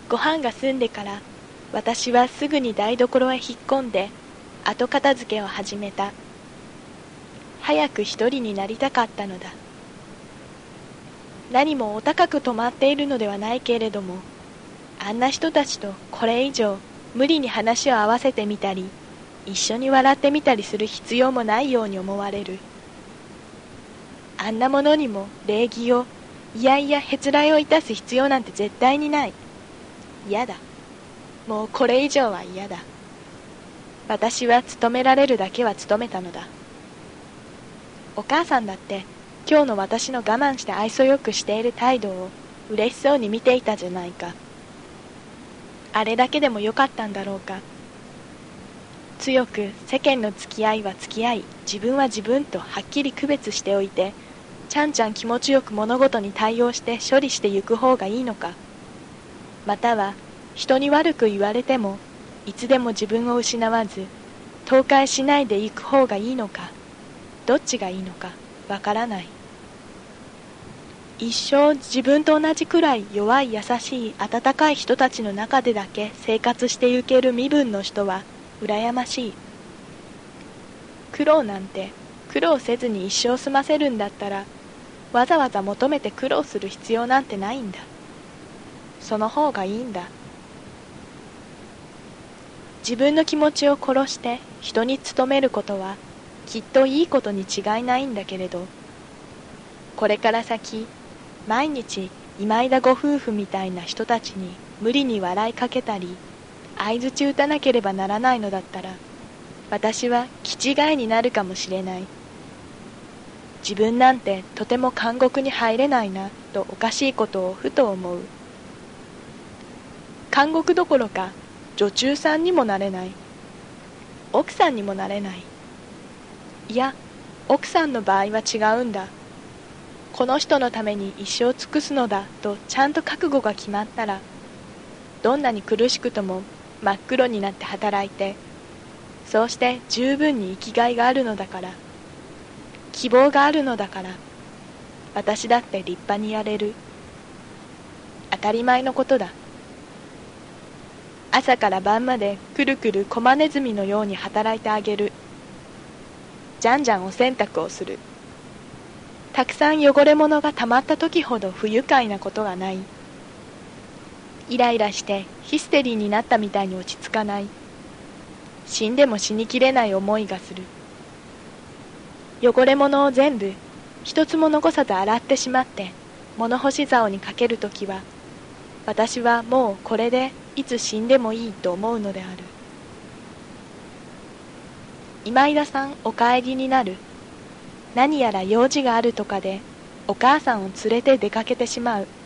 ご飯が済んでから私はすぐに台所へ引っ込んで後片付けを始めた。早く一人になりたかったのだ。何もお高く泊まっているのではないけれども、あんな人たちとこれ以上無理に話を合わせてみたり、一緒に笑ってみたりする必要もないように思われる。あんなものにも礼儀を、いやいやへつらいをいたす必要なんて絶対にない。嫌だ。もうこれ以上は嫌だ。私は勤められるだけは勤めたのだ。お母さんだって今日の私の我慢して愛想よくしている態度を嬉しそうに見ていたじゃないか。あれだけでもよかったんだろうか。強く世間の付き合いは付き合い、自分は自分とはっきり区別しておいて、ちゃんちゃん気持ちよく物事に対応して処理してゆく方がいいのか。または人に悪く言われてもいつでも自分を失わず倒壊しないでいく方がいいのか。どっちがいいのかわからない。一生自分と同じくらい弱い優しい温かい人たちの中でだけ生活してゆける身分の人は羨ましい。苦労なんて苦労せずに一生済ませるんだったらわざわざ求めて苦労する必要なんてないんだ。その方がいいんだ。自分の気持ちを殺して人に勤めることはきっといいことに違いないんだけれど、これから先毎日今井田ご夫婦みたいな人たちに無理に笑いかけたり相づち打たなければならないのだったら、私は気違いになるかもしれない。自分なんてとても監獄に入れないなとおかしいことをふと思う。監獄どころか女中さんにもなれない。奥さんにもなれない。いや、奥さんの場合は違うんだ。この人のために一生尽くすのだとちゃんと覚悟が決まったら、どんなに苦しくとも真っ黒になって働いて、そうして十分に生きがいがあるのだから、希望があるのだから、私だって立派にやれる。当たり前のことだ。朝から晩までくるくるコマネズミのように働いてあげる。じゃんじゃんお洗濯をする。たくさん汚れ物がたまった時ほど不愉快なことがない。イライラしてヒステリーになったみたいに落ち着かない。死んでも死にきれない思いがする。汚れ物を全部一つも残さず洗ってしまって物干し竿にかけるときは、私はもうこれでいつ死んでもいいと思うのである。今井田さんお帰りになる。何やら用事があるとかでお母さんを連れて出かけてしまう。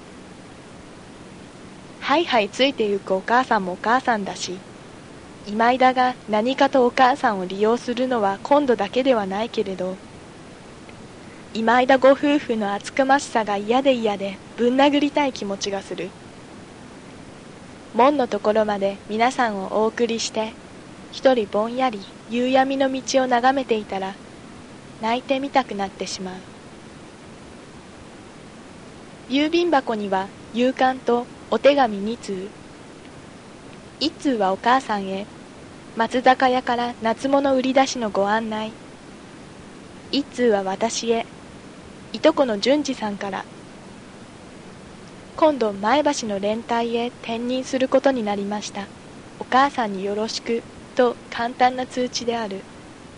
はいはいついてゆくお母さんもお母さんだし、今井田が何かとお母さんを利用するのは今度だけではないけれど、今井田ご夫婦の厚かましさが嫌で嫌でぶん殴りたい気持ちがする。門のところまで皆さんをお送りして一人ぼんやり夕闇の道を眺めていたら泣いてみたくなってしまう。郵便箱には夕刊とお手紙2通。1通はお母さんへ、松坂屋から夏物売り出しのご案内。1通は私へ、いとこの淳二さんから。今度前橋の連隊へ転任することになりました。お母さんによろしくと簡単な通知である。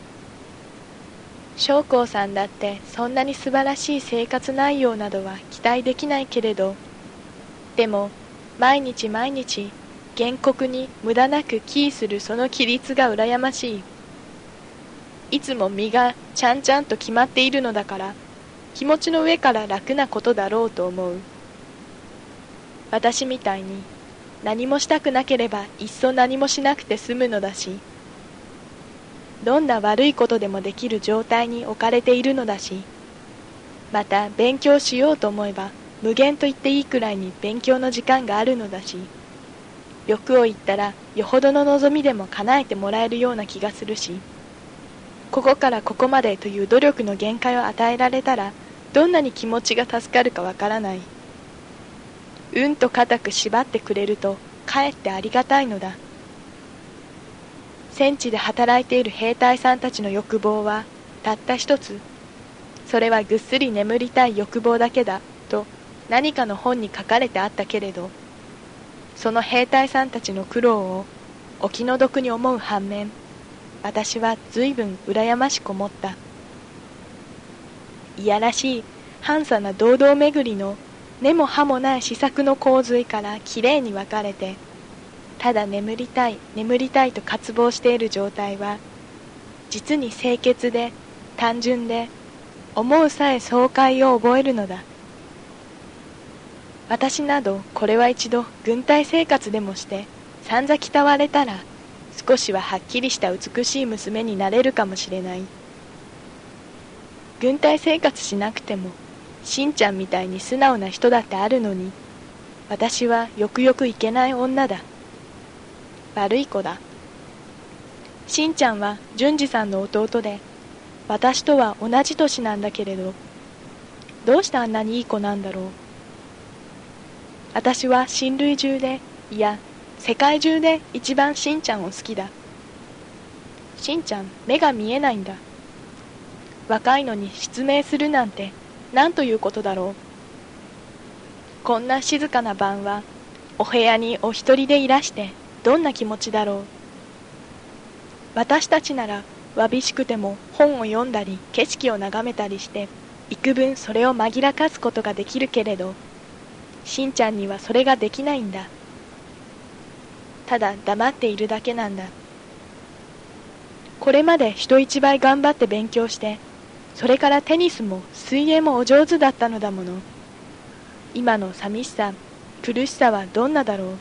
将校さんだってそんなに素晴らしい生活内容などは期待できないけれど、でも毎日毎日原告に無駄なく帰依するその規律が羨ましい。いつも身がちゃんちゃんと決まっているのだから気持ちの上から楽なことだろうと思う。私みたいに何もしたくなければいっそ何もしなくて済むのだし、どんな悪いことでもできる状態に置かれているのだし、また勉強しようと思えば無限と言っていいくらいに勉強の時間があるのだし、欲を言ったらよほどの望みでも叶えてもらえるような気がするし、ここからここまでという努力の限界を与えられたらどんなに気持ちが助かるかわからない。うんと固く縛ってくれるとかえってありがたいのだ。戦地で働いている兵隊さんたちの欲望はたった一つ。それはぐっすり眠りたい欲望だけだと何かの本に書かれてあったけれど、その兵隊さんたちの苦労をお気の毒に思う反面、私は随分羨ましく思った。いやらしい半さな堂々巡りの根も葉もない思索の洪水からきれいに分かれて、ただ眠りたい眠りたいと渇望している状態は、実に清潔で単純で、思うさえ爽快を覚えるのだ。私などこれは一度軍隊生活でもしてさんざ鍛われたら、少しははっきりした美しい娘になれるかもしれない。軍隊生活しなくてもしんちゃんみたいに素直な人だってあるのに、私はよくよくいけない女だ。悪い子だ。しんちゃんは淳二さんの弟で、私とは同じ年なんだけれど、どうしてあんなにいい子なんだろう。私は親類中で、いや世界中で一番しんちゃんを好きだ。しんちゃん目が見えないんだ。若いのに失明するなんて何ということだろう。こんな静かな晩はお部屋にお一人でいらしてどんな気持ちだろう。私たちならわびしくても本を読んだり景色を眺めたりして幾分それを紛らかすことができるけれど、しんちゃんにはそれができないんだ。ただ黙っているだけなんだ。これまで人一倍頑張って勉強して、それからテニスも水泳もお上手だったのだもの。今の寂しさ、苦しさはどんなだろう。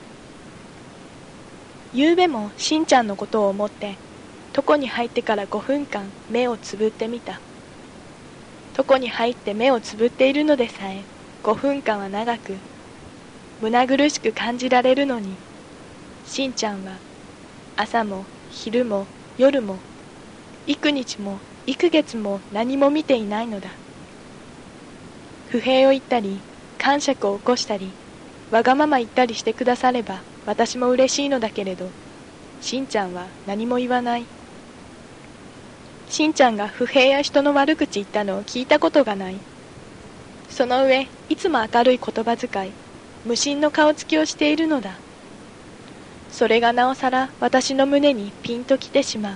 ゆうべもしんちゃんのことを思って、床に入ってから5分間目をつぶってみた。床に入って目をつぶっているのでさえ5分間は長く、胸苦しく感じられるのに、しんちゃんは朝も昼も夜も幾日も幾月も何も見ていないのだ。不平を言ったり癇癪を起こしたりわがまま言ったりしてくだされば私も嬉しいのだけれど、しんちゃんは何も言わない。しんちゃんが不平や人の悪口言ったのを聞いたことがない。その上いつも明るい言葉遣い、無心の顔つきをしているのだ。それがなおさら私の胸にピンときてしまう。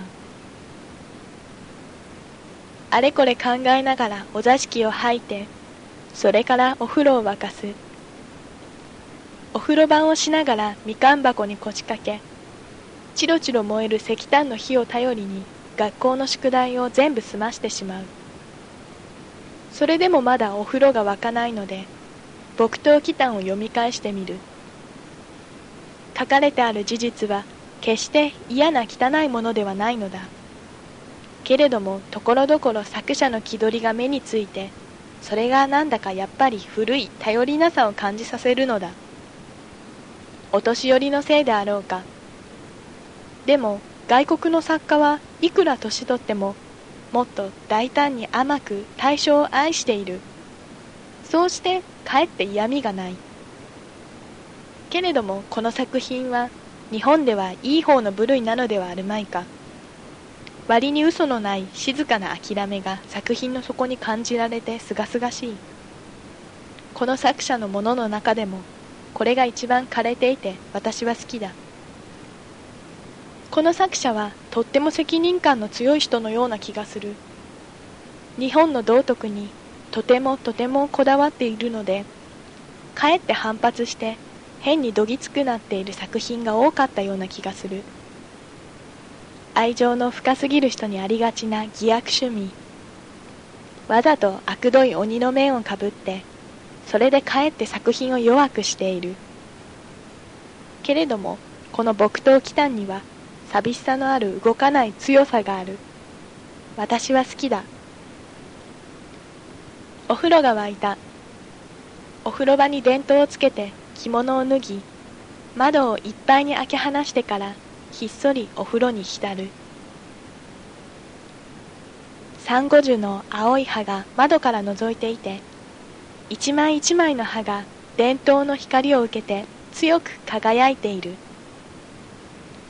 あれこれ考えながらお座敷を吐いて、それからお風呂を沸かす。お風呂番をしながらみかん箱に腰掛け、チロチロ燃える石炭の火を頼りに学校の宿題を全部済ましてしまう。それでもまだお風呂が沸かないので、木刀奇譚を読み返してみる。書かれてある事実は決して嫌な汚いものではないのだ。けれどもところどころ作者の気取りが目について、それがなんだかやっぱり古い頼りなさを感じさせるのだ。お年寄りのせいであろうか。でも外国の作家はいくら年取ってももっと大胆に甘く対象を愛している。そうしてかえって嫌味がない。けれどもこの作品は日本ではいい方の部類なのではあるまいか。割に嘘のない静かな諦めが作品の底に感じられてすがすがしい。この作者のものの中でもこれが一番枯れていて私は好きだ。この作者はとっても責任感の強い人のような気がする。日本の道徳にとてもとてもこだわっているので、かえって反発して変にどぎつくなっている作品が多かったような気がする。愛情の深すぎる人にありがちな偽悪趣味。わざと悪どい鬼の面をかぶって、それでかえって作品を弱くしている。けれども、この木刀奇譚には、寂しさのある動かない強さがある。私は好きだ。お風呂が沸いた。お風呂場に電灯をつけて着物を脱ぎ、窓をいっぱいに開け放してからひっそりお風呂に浸る。サンゴ樹の青い葉が窓から覗いていて、一枚一枚の葉が電灯の光を受けて強く輝いている。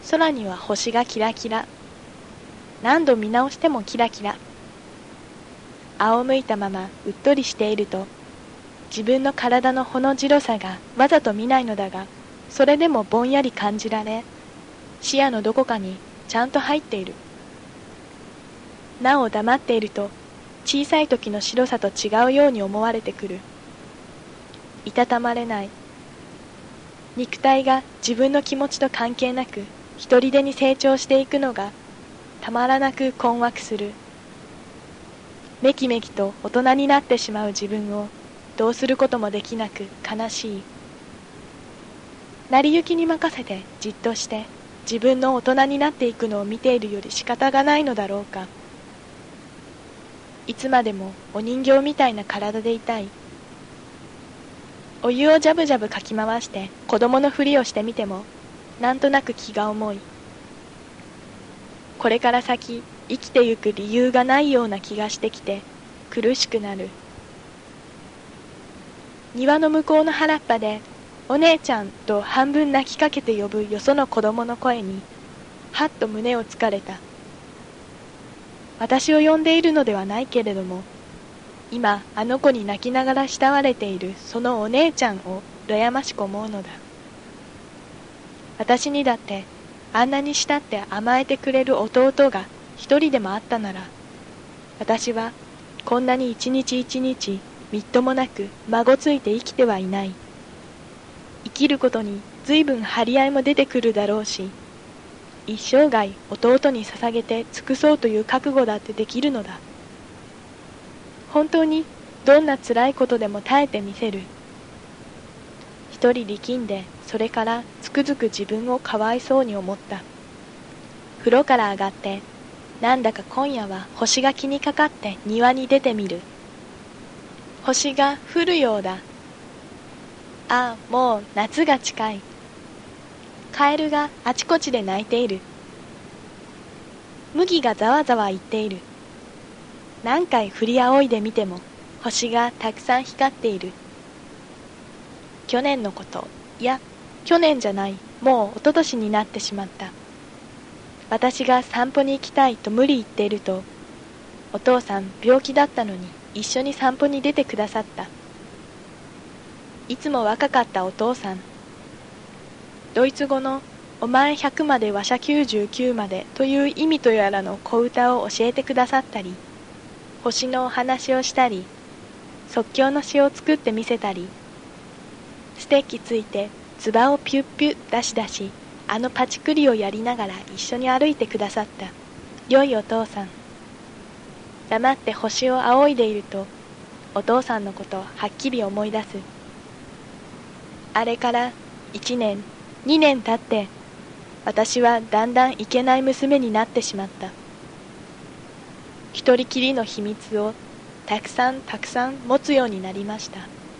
空には星がキラキラ。何度見直してもキラキラ。仰向いたままうっとりしていると、自分の体のほの白さがわざと見ないのだが、それでもぼんやり感じられ、視野のどこかにちゃんと入っている。なお黙っていると、小さい時の白さと違うように思われてくる。いたたまれない。肉体が自分の気持ちと関係なく一人でに成長していくのがたまらなく困惑する。めきめきと大人になってしまう自分をどうすることもできなく悲しい。成り行きに任せてじっとして自分の大人になっていくのを見ているより仕方がないのだろうか。いつまでもお人形みたいな体でいたい。お湯をジャブジャブかき回して子供のふりをしてみてもなんとなく気が重い。これから先生きてゆく理由がないような気がしてきて苦しくなる。庭の向こうの原っぱでお姉ちゃんと半分泣きかけて呼ぶよその子供の声にはっと胸をつかれた。私を呼んでいるのではないけれども、今あの子に泣きながら慕われているそのお姉ちゃんを羨ましく思うのだ。私にだってあんなに慕って甘えてくれる弟が一人でもあったなら、私はこんなに一日一日みっともなく孫ついて生きてはいない。生きることに随分張り合いも出てくるだろうし、一生涯弟に捧げて尽くそうという覚悟だってできるのだ。本当にどんな辛いことでも耐えてみせる。一人力んでそれからつくづく自分をかわいそうに思った。風呂から上がってなんだか今夜は星が気にかかって庭に出てみる。星が降るようだ。ああ、もう夏が近い。カエルがあちこちで鳴いている。麦がざわざわ言っている。何回振り仰いでみても星がたくさん光っている。去年のこと、いや去年じゃない、もう一昨年になってしまった。私が散歩に行きたいと無理言っていると、お父さん病気だったのに一緒に散歩に出てくださった。いつも若かったお父さん。ドイツ語のお前100までわしゃ99までという意味とやらの小歌を教えてくださったり、星のお話をしたり、即興の詩を作ってみせたり、ステッキついてつばをピュッピュッ出し出し、あのパチクリをやりながら一緒に歩いてくださった良いお父さん。黙って星を仰いでいるとお父さんのことをはっきり思い出す。あれから1年2年経って私はだんだんいけない娘になってしまった。一人きりの秘密をたくさんたくさん持つようになりました。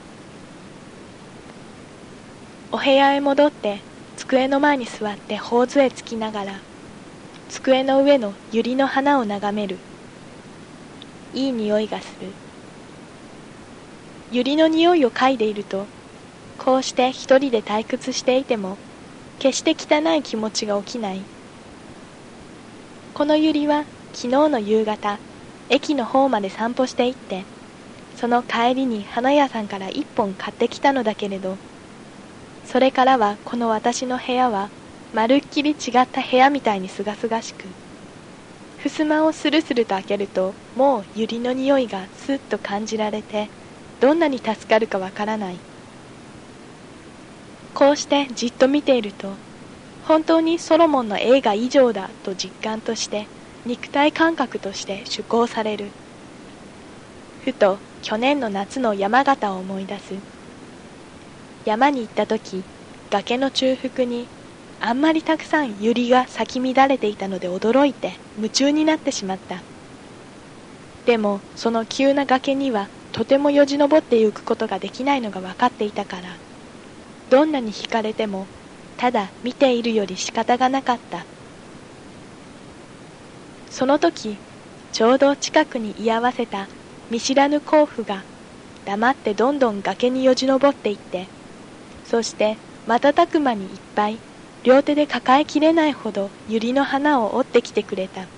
お部屋へ戻って机の前に座って頬杖つきながら机の上の百合の花を眺める。いい匂いがする。百合の匂いを嗅いでいると、こうして一人で退屈していても決して汚い気持ちが起きない。この百合は昨日の夕方駅の方まで散歩して行って、その帰りに花屋さんから一本買ってきたのだけれど、それからはこの私の部屋はまるっきり違った部屋みたいにすがすがしく、襖をスルスルと開けるともう百合の匂いがスッと感じられて、どんなに助かるかわからない。こうしてじっと見ていると、本当にソロモンの映画以上だと実感として肉体感覚として趣向される。ふと去年の夏の山形を思い出す。山に行った時、崖の中腹にあんまりたくさん百合が咲き乱れていたので驚いて夢中になってしまった。でもその急な崖にはとてもよじ登ってゆくことができないのが分かっていたから、どんなに惹かれてもただ見ているより仕方がなかった。その時ちょうど近くに居合わせた見知らぬ甲府が黙ってどんどん崖によじ登っていって、そして瞬く間にいっぱい両手で抱えきれないほど百合の花を折ってきてくれた。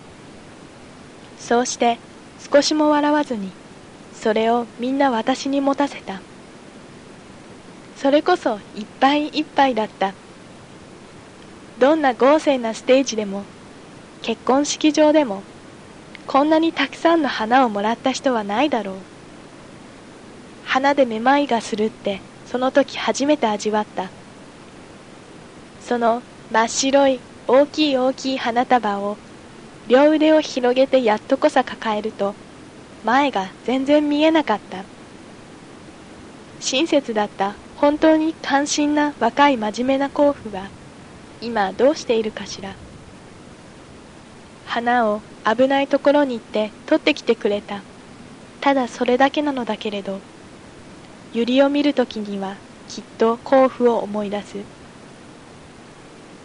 そうして少しも笑わずにそれをみんな私に持たせた。それこそいっぱいいっぱいだった。どんな豪勢なステージでも結婚式場でもこんなにたくさんの花をもらった人はないだろう。花でめまいがするってその時初めて味わった。その真っ白い大きい大きい花束を両腕を広げてやっとこさ抱えると前が全然見えなかった。親切だった本当に関心な若い真面目な甲府は今どうしているかしら。花を危ないところに行って取ってきてくれた。ただそれだけなのだけれど、百合を見るときにはきっと甲府を思い出す。